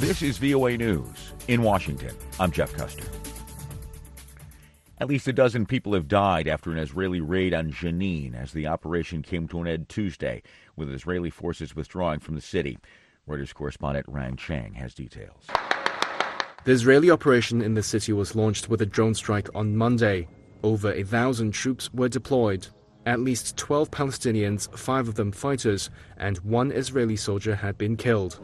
This is VOA News. In Washington, I'm Jeff Custer. At least a dozen people have died after an Israeli raid on Jenin as the operation came to an end Tuesday, with Israeli forces withdrawing from the city. Reuters correspondent Ryan Chang has details. The Israeli operation in the city was launched with a drone strike on Monday. Over 1,000 troops were deployed. At least 12 Palestinians, 5 of them fighters, and 1 Israeli soldier had been killed.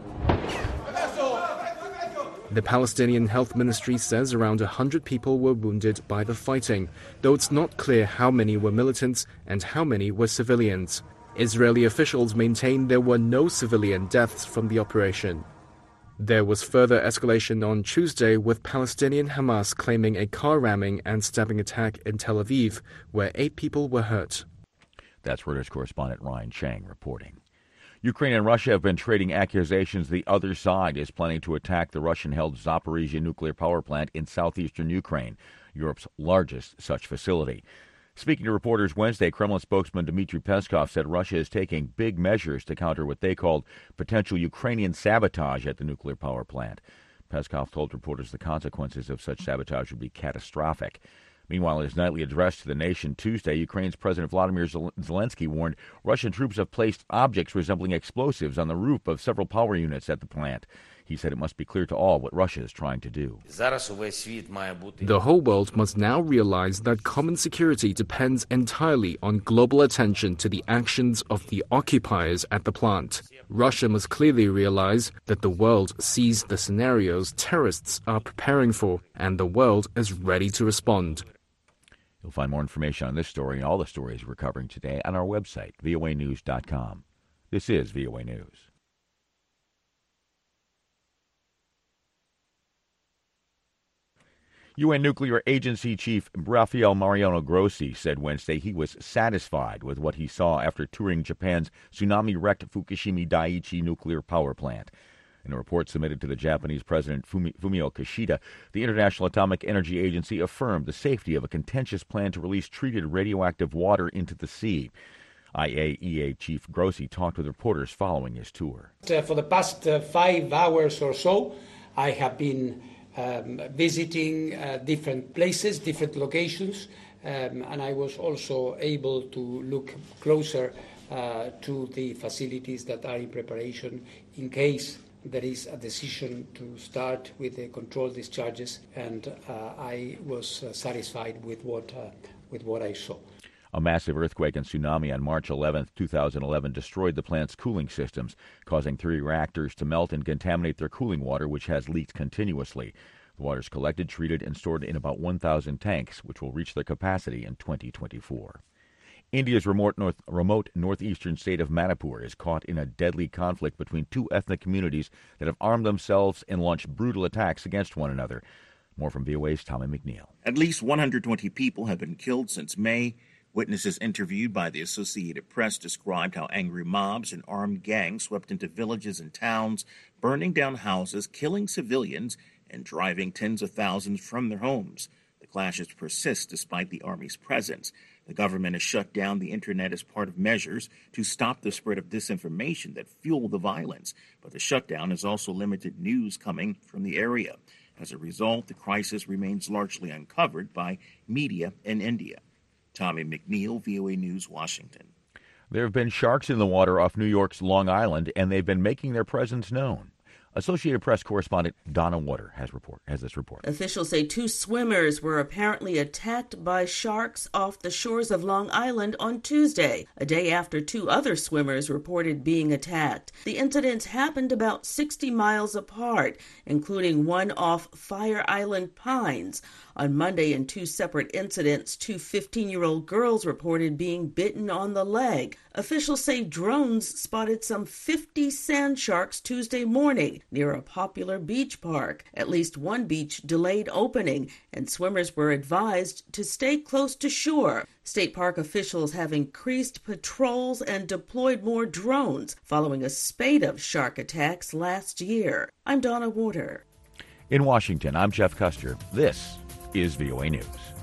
The Palestinian Health Ministry says around 100 people were wounded by the fighting, though it's not clear how many were militants and how many were civilians. Israeli officials maintain there were no civilian deaths from the operation. There was further escalation on Tuesday, with Palestinian Hamas claiming a car ramming and stabbing attack in Tel Aviv, where 8 people were hurt. That's Reuters correspondent Ryan Chang reporting. Ukraine and Russia have been trading accusations the other side is planning to attack the Russian-held Zaporizhzhia nuclear power plant in southeastern Ukraine, Europe's largest such facility. Speaking to reporters Wednesday, Kremlin spokesman Dmitry Peskov said Russia is taking big measures to counter what they called potential Ukrainian sabotage at the nuclear power plant. Peskov told reporters the consequences of such sabotage would be catastrophic. Meanwhile, in his nightly address to the nation Tuesday, Ukraine's President Vladimir Zelensky warned Russian troops have placed objects resembling explosives on the roof of several power units at the plant. He said it must be clear to all what Russia is trying to do. The whole world must now realize that common security depends entirely on global attention to the actions of the occupiers at the plant. Russia must clearly realize that the world sees the scenarios terrorists are preparing for, and the world is ready to respond. You'll find more information on this story and all the stories we're covering today on our website, voanews.com. This is VOA News. UN Nuclear Agency Chief Rafael Mariano Grossi said Wednesday he was satisfied with what he saw after touring Japan's tsunami-wrecked Fukushima Daiichi nuclear power plant. In a report submitted to the Japanese President Fumio Kishida, the International Atomic Energy Agency affirmed the safety of a contentious plan to release treated radioactive water into the sea. IAEA Chief Grossi talked with reporters following his tour. For the past 5 hours or so, I have been visiting different places, different locations, and I was also able to look closer to the facilities that are in preparation in case there is a decision to start with the controlled discharges, and I was satisfied with what I saw. A massive earthquake and tsunami on March 11, 2011 destroyed the plant's cooling systems, causing 3 reactors to melt and contaminate their cooling water, which has leaked continuously. The water is collected, treated, and stored in about 1,000 tanks, which will reach their capacity in 2024. India's remote northeastern state of Manipur is caught in a deadly conflict between 2 ethnic communities that have armed themselves and launched brutal attacks against one another. More from VOA's Tommy McNeil. At least 120 people have been killed since May. Witnesses interviewed by the Associated Press described how angry mobs and armed gangs swept into villages and towns, burning down houses, killing civilians, and driving tens of thousands from their homes. The clashes persist despite the army's presence. The government has shut down the internet as part of measures to stop the spread of disinformation that fuel the violence. But the shutdown has also limited news coming from the area. As a result, the crisis remains largely uncovered by media in India. Tommy McNeil, VOA News, Washington. There have been sharks in the water off New York's Long Island, and they've been making their presence known. Associated Press correspondent Donna Water has this report. Officials say 2 swimmers were apparently attacked by sharks off the shores of Long Island on Tuesday, a day after 2 other swimmers reported being attacked. The incidents happened about 60 miles apart, including one off Fire Island Pines. On Monday, in 2 separate incidents, 2 15-year-old girls reported being bitten on the leg. Officials say drones spotted some 50 sand sharks Tuesday morning near a popular beach park. At least one beach delayed opening, and swimmers were advised to stay close to shore. State park officials have increased patrols and deployed more drones following a spate of shark attacks last year. I'm Donna Water. In Washington, I'm Jeff Custer. This is VOA News.